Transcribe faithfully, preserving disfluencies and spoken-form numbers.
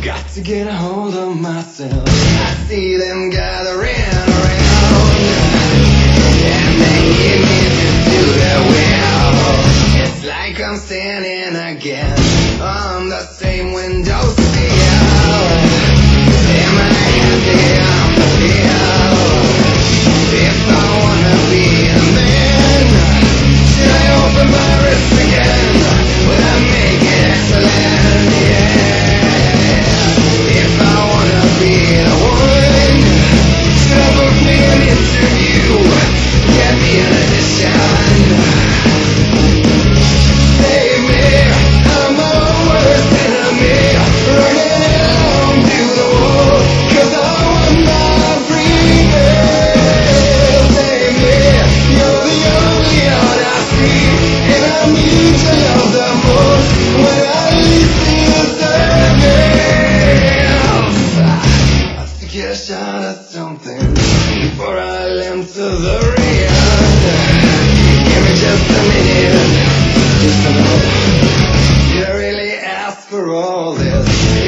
Got to get a hold of myself. I see them gathering around, and they need me to do their will. It's like I'm standing again on the same windowsill. Am I happy on the field? If I wanna be a man, should I open my wrist again? Will I make it excellent? Yeah. If I wanna be a woman, should I book me an interview? Get me an audition. Save me, I'm my worst enemy. Running down to the wall, 'cause I want my freedom. Save me, you're the only one I see, and I need your love the most when I least deserve it. I have to get a shot at something before I land to the ring. Give me just a minute. Just a minute. Did I really ask for all this?